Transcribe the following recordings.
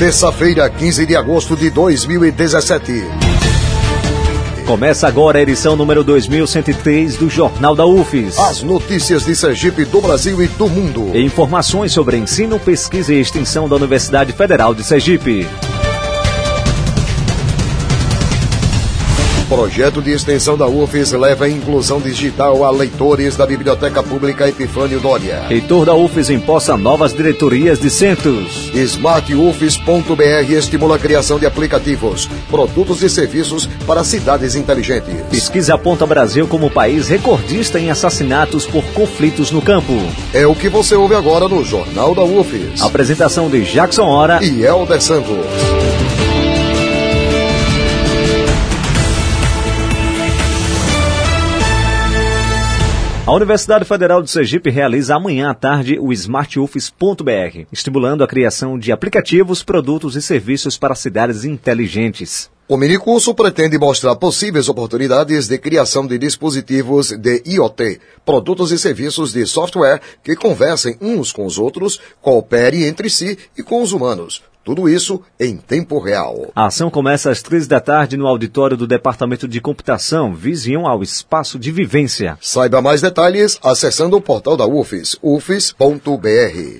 Terça-feira, 15 de agosto de 2017. Começa agora a edição número 2103 do Jornal da UFES. As notícias de Sergipe, do Brasil e do mundo. E informações sobre ensino, pesquisa e extensão da Universidade Federal de Sergipe. O projeto de extensão da UFES leva a inclusão digital a leitores da Biblioteca Pública Epifânio Doria. Reitor da UFES imposta novas diretorias de centros. SmartUFES.br estimula a criação de aplicativos, produtos e serviços para cidades inteligentes. Pesquisa aponta Brasil como país recordista em assassinatos por conflitos no campo. É o que você ouve agora no Jornal da UFES. Apresentação de Jackson Hora e Helder Santos. A Universidade Federal de Sergipe realiza amanhã à tarde o SmartUFES.br, estimulando a criação de aplicativos, produtos e serviços para cidades inteligentes. O minicurso pretende mostrar possíveis oportunidades de criação de dispositivos de IoT, produtos e serviços de software que conversem uns com os outros, cooperem entre si e com os humanos. Tudo isso em tempo real. A ação começa às 3 da tarde no auditório do Departamento de Computação, vizinho ao Espaço de Vivência. Saiba mais detalhes acessando o portal da UFES, ufes.br.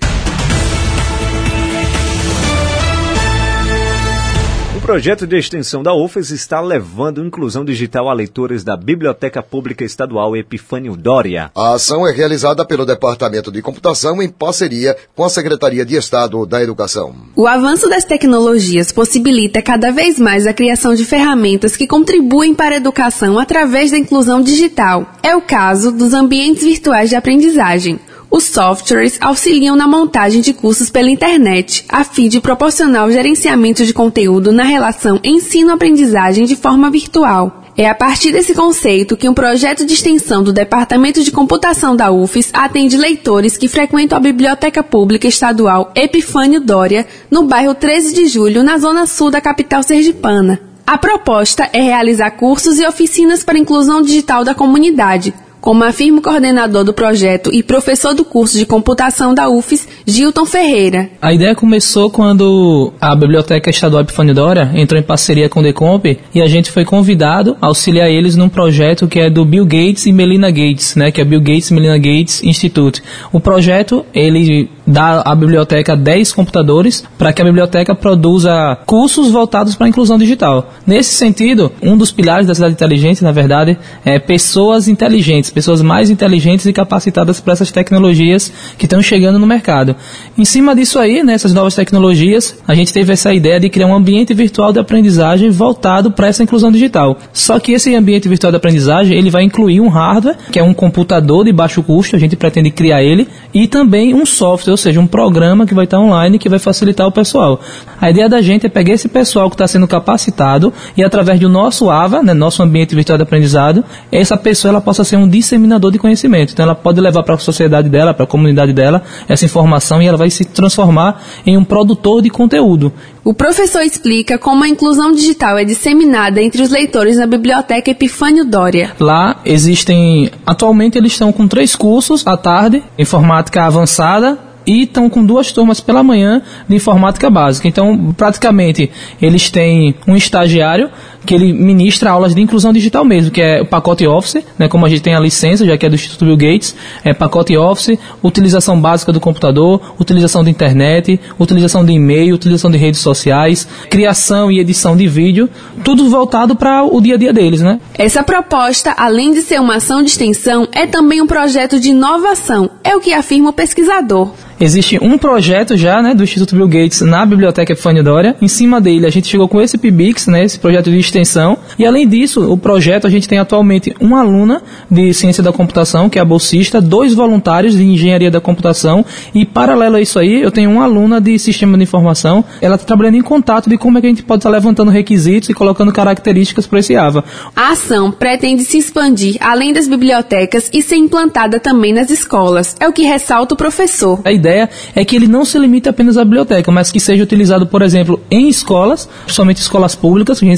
O projeto de extensão da UFES está levando inclusão digital a leitores da Biblioteca Pública Estadual Epifânio Doria. A ação é realizada pelo Departamento de Computação em parceria com a Secretaria de Estado da Educação. O avanço das tecnologias possibilita cada vez mais a criação de ferramentas que contribuem para a educação através da inclusão digital. É o caso dos ambientes virtuais de aprendizagem. Os softwares auxiliam na montagem de cursos pela internet, a fim de proporcionar o gerenciamento de conteúdo na relação ensino-aprendizagem de forma virtual. É a partir desse conceito que um projeto de extensão do Departamento de Computação da UFES atende leitores que frequentam a Biblioteca Pública Estadual Epifânio Doria, no bairro 13 de Julho, na zona sul da capital sergipana. A proposta é realizar cursos e oficinas para a inclusão digital da comunidade, como afirma o coordenador do projeto e professor do curso de computação da UFES, Gilton Ferreira. A ideia começou quando a Biblioteca Estadual Epifânio Doria entrou em parceria com o Decomp e a gente foi convidado a auxiliar eles num projeto que é do Bill Gates e Melinda Gates, que é Bill Gates e Melinda Gates Institute. O projeto, ele dá à biblioteca 10 computadores para que a biblioteca produza cursos voltados para a inclusão digital. Nesse sentido, um dos pilares da cidade inteligente, na verdade, é pessoas inteligentes, pessoas mais inteligentes e capacitadas para essas tecnologias que estão chegando no mercado. Em cima disso aí, nessas novas tecnologias, a gente teve essa ideia de criar um ambiente virtual de aprendizagem voltado para essa inclusão digital. Só que esse ambiente virtual de aprendizagem, ele vai incluir um hardware, que é um computador de baixo custo, a gente pretende criar ele, e também um software, ou seja, um programa que vai estar online que vai facilitar o pessoal. A ideia da gente é pegar esse pessoal que está sendo capacitado e através do nosso AVA, nosso ambiente virtual de aprendizado, essa pessoa ela possa ser um disseminador de conhecimento. Então ela pode levar para a sociedade dela, para a comunidade dela, essa informação e ela vai se transformar em um produtor de conteúdo. O professor explica como a inclusão digital é disseminada entre os leitores na Biblioteca Epifânio Doria. Lá atualmente eles estão com 3 cursos à tarde, informática avançada, e estão com 2 turmas pela manhã de informática básica. Então, praticamente, eles têm um estagiário que ele ministra aulas de inclusão digital mesmo, que é o pacote Office, como a gente tem a licença, já que é do Instituto Bill Gates, pacote Office, utilização básica do computador, utilização de internet, utilização de e-mail, utilização de redes sociais, criação e edição de vídeo, tudo voltado para o dia a dia deles, Essa proposta, além de ser uma ação de extensão, é também um projeto de inovação, é o que afirma o pesquisador. Existe um projeto já, do Instituto Bill Gates na Biblioteca Epifânio Doria. Em cima dele, a gente chegou com esse PIBIX, esse projeto de extensão. E, além disso, o projeto, a gente tem atualmente uma aluna de Ciência da Computação, que é a bolsista, 2 voluntários de Engenharia da Computação. E, paralelo a isso aí, eu tenho uma aluna de Sistema de Informação. Ela está trabalhando em contato de como é que a gente pode estar levantando requisitos e colocando características para esse AVA. A ação pretende se expandir além das bibliotecas e ser implantada também nas escolas. É o que ressalta o professor. A ideia é que ele não se limite apenas à biblioteca, mas que seja utilizado, por exemplo, em escolas, principalmente escolas públicas. A gente sabe que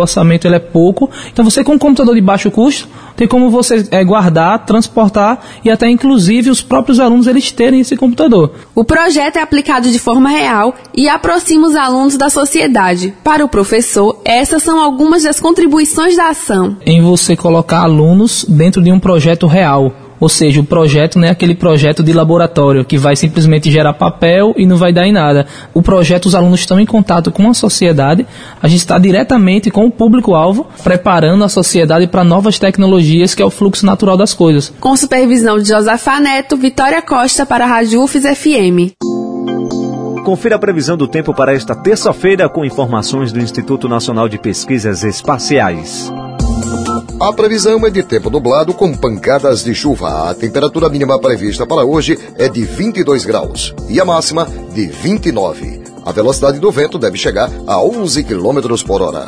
orçamento ele é pouco. Então você com um computador de baixo custo, tem como você guardar, transportar e até inclusive os próprios alunos eles terem esse computador. O projeto é aplicado de forma real e aproxima os alunos da sociedade. Para o professor, essas são algumas das contribuições da ação. Em você colocar alunos dentro de um projeto real. Ou seja, o projeto não é aquele projeto de laboratório que vai simplesmente gerar papel e não vai dar em nada. O projeto, os alunos estão em contato com a sociedade, a gente está diretamente com o público-alvo, preparando a sociedade para novas tecnologias, que é o fluxo natural das coisas. Com supervisão de Josafá Neto, Vitória Costa para a Rádio UFES FM. Confira a previsão do tempo para esta terça-feira com informações do Instituto Nacional de Pesquisas Espaciais. A previsão é de tempo nublado com pancadas de chuva. A temperatura mínima prevista para hoje é de 22 graus e a máxima de 29. A velocidade do vento deve chegar a 11 km por hora.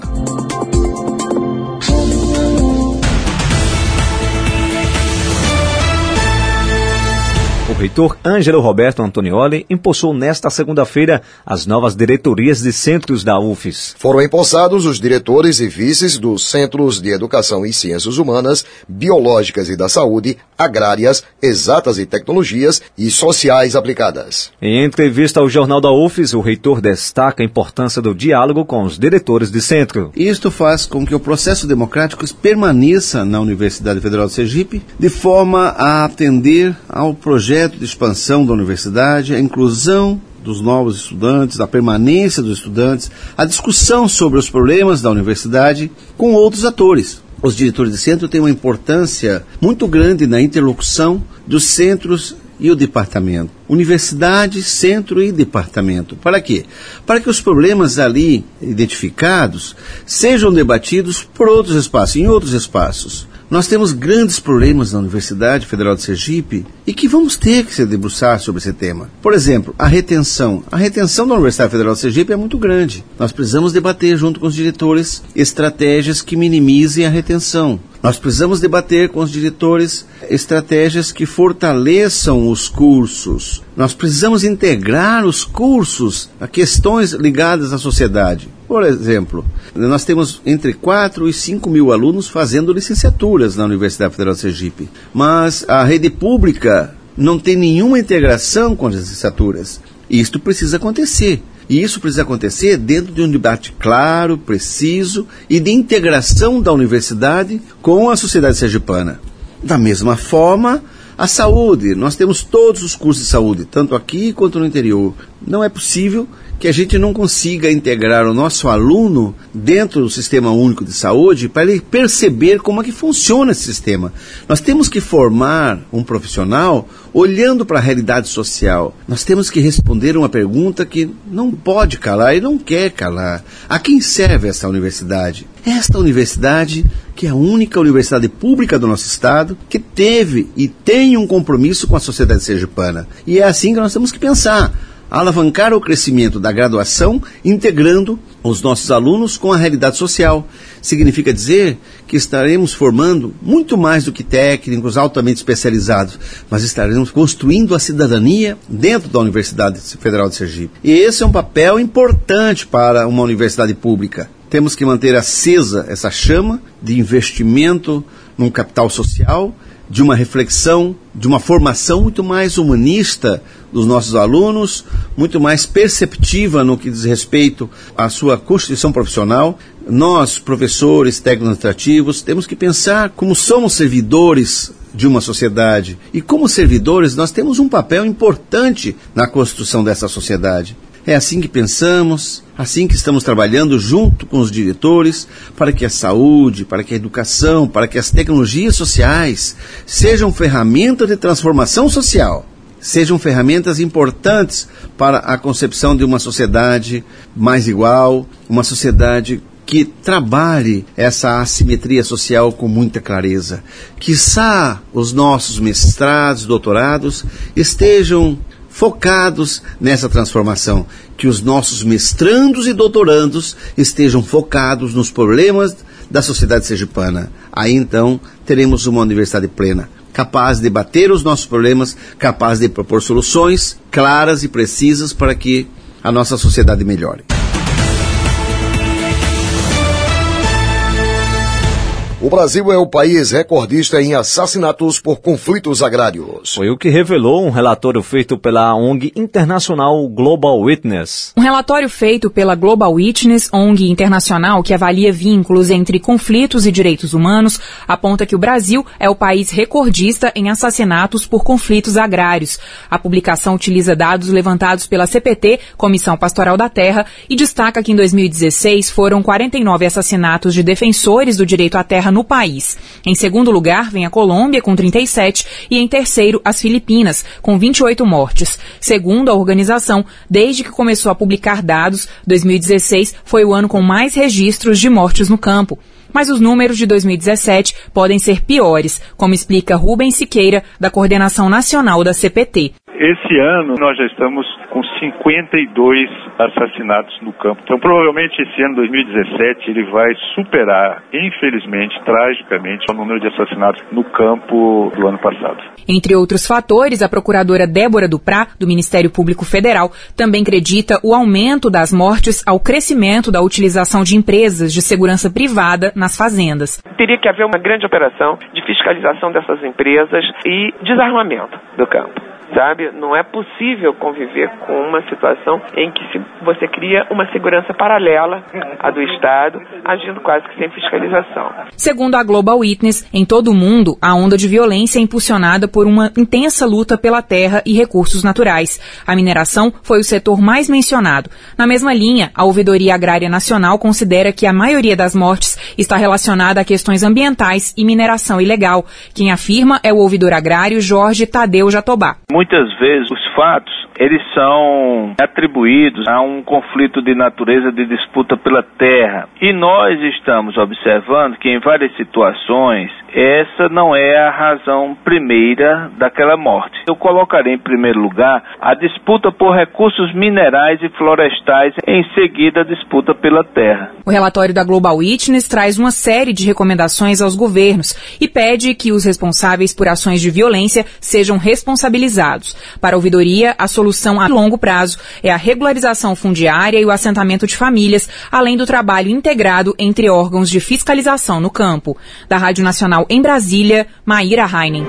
O reitor Ângelo Roberto Antonioli empossou nesta segunda-feira as novas diretorias de centros da UFES. Foram empossados os diretores e vices dos Centros de Educação e Ciências Humanas, Biológicas e da Saúde, Agrárias, Exatas e Tecnologias e Sociais Aplicadas. Em entrevista ao Jornal da UFES, o reitor destaca a importância do diálogo com os diretores de centro. Isto faz com que o processo democrático permaneça na Universidade Federal de Sergipe, de forma a atender ao projeto de expansão da universidade, a inclusão dos novos estudantes, a permanência dos estudantes, a discussão sobre os problemas da universidade com outros atores. Os diretores de centro têm uma importância muito grande na interlocução dos centros e o departamento. Universidade, centro e departamento. Para quê? Para que os problemas ali identificados sejam debatidos por outros espaços, em outros espaços. Nós temos grandes problemas na Universidade Federal de Sergipe e que vamos ter que se debruçar sobre esse tema. Por exemplo, a retenção. A retenção da Universidade Federal de Sergipe é muito grande. Nós precisamos debater junto com os diretores estratégias que minimizem a retenção. Nós precisamos debater com os diretores estratégias que fortaleçam os cursos. Nós precisamos integrar os cursos a questões ligadas à sociedade. Por exemplo, nós temos entre 4 e 5 mil alunos fazendo licenciaturas na Universidade Federal de Sergipe. Mas a rede pública não tem nenhuma integração com as licenciaturas. Isto precisa acontecer. E isso precisa acontecer dentro de um debate claro, preciso e de integração da universidade com a sociedade sergipana. Da mesma forma, a saúde. Nós temos todos os cursos de saúde, tanto aqui quanto no interior. Não é possível que a gente não consiga integrar o nosso aluno dentro do Sistema Único de Saúde para ele perceber como é que funciona esse sistema. Nós temos que formar um profissional olhando para a realidade social. Nós temos que responder uma pergunta que não pode calar e não quer calar. A quem serve essa universidade? Esta universidade, que é a única universidade pública do nosso estado, que teve e tem um compromisso com a sociedade sergipana. E é assim que nós temos que pensar. Alavancar o crescimento da graduação, integrando os nossos alunos com a realidade social. Significa dizer que estaremos formando muito mais do que técnicos altamente especializados, mas estaremos construindo a cidadania dentro da Universidade Federal de Sergipe. E esse é um papel importante para uma universidade pública. Temos que manter acesa essa chama de investimento num capital social, de uma reflexão, de uma formação muito mais humanista dos nossos alunos, muito mais perceptiva no que diz respeito à sua constituição profissional. Nós, professores, técnicos administrativos, temos que pensar como somos servidores de uma sociedade. E como servidores, nós temos um papel importante na construção dessa sociedade. É assim que pensamos, assim que estamos trabalhando junto com os diretores para que a saúde, para que a educação, para que as tecnologias sociais sejam ferramentas de transformação social, sejam ferramentas importantes para a concepção de uma sociedade mais igual, uma sociedade que trabalhe essa assimetria social com muita clareza. Quiçá os nossos mestrados, doutorados estejam focados nessa transformação, que os nossos mestrandos e doutorandos estejam focados nos problemas da sociedade sergipana. Aí então teremos uma universidade plena, capaz de debater os nossos problemas, capaz de propor soluções claras e precisas para que a nossa sociedade melhore. O Brasil é o país recordista em assassinatos por conflitos agrários. Foi o que revelou um relatório feito pela ONG internacional Global Witness. Um relatório feito pela Global Witness, ONG internacional que avalia vínculos entre conflitos e direitos humanos, aponta que o Brasil é o país recordista em assassinatos por conflitos agrários. A publicação utiliza dados levantados pela CPT, Comissão Pastoral da Terra, e destaca que em 2016 foram 49 assassinatos de defensores do direito à terra no país. Em segundo lugar, vem a Colômbia, com 37, e em terceiro, as Filipinas, com 28 mortes. Segundo a organização, desde que começou a publicar dados, 2016 foi o ano com mais registros de mortes no campo. Mas os números de 2017 podem ser piores, como explica Rubens Siqueira, da Coordenação Nacional da CPT. Esse ano nós já estamos com 52 assassinatos no campo. Então provavelmente esse ano, 2017, ele vai superar, infelizmente, tragicamente, o número de assassinatos no campo do ano passado. Entre outros fatores, a procuradora Débora Duprá, do Ministério Público Federal, também acredita o aumento das mortes ao crescimento da utilização de empresas de segurança privada nas fazendas. Teria que haver uma grande operação de fiscalização dessas empresas e desarmamento do campo. Sabe? Não é possível conviver com uma situação em que você cria uma segurança paralela à do Estado, agindo quase que sem fiscalização. Segundo a Global Witness, em todo o mundo, a onda de violência é impulsionada por uma intensa luta pela terra e recursos naturais. A mineração foi o setor mais mencionado. Na mesma linha, a Ouvidoria Agrária Nacional considera que a maioria das mortes está relacionada a questões ambientais e mineração ilegal. Quem afirma é o ouvidor agrário Jorge Tadeu Jatobá. Muitas vezes os fatos, eles são atribuídos a um conflito de natureza de disputa pela terra. E nós estamos observando que em várias situações, essa não é a razão primeira daquela morte. Eu colocarei em primeiro lugar a disputa por recursos minerais e florestais, em seguida a disputa pela terra. O relatório da Global Witness traz uma série de recomendações aos governos e pede que os responsáveis por ações de violência sejam responsabilizados. Para a ouvidoria, a solução a longo prazo é a regularização fundiária e o assentamento de famílias, além do trabalho integrado entre órgãos de fiscalização no campo. Da Rádio Nacional em Brasília, Maíra Heinen.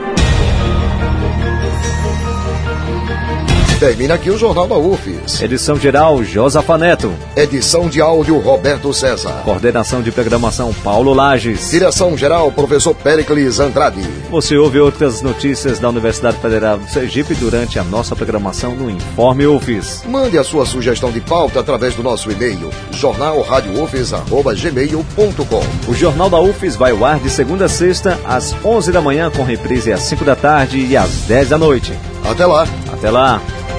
Termina aqui o Jornal da UFES. Edição geral, Josafa Neto. Edição de áudio, Roberto César. Coordenação de programação, Paulo Lages. Direção geral, professor Péricles Andrade. Você ouve outras notícias da Universidade Federal do Sergipe durante a nossa programação no Informe UFES. Mande a sua sugestão de pauta através do nosso e-mail, jornalradioufes@gmail.com. O Jornal da UFES vai ao ar de segunda a sexta, às 11 da manhã, com reprise às 5 da tarde e às 10 da noite. Até lá. Até lá.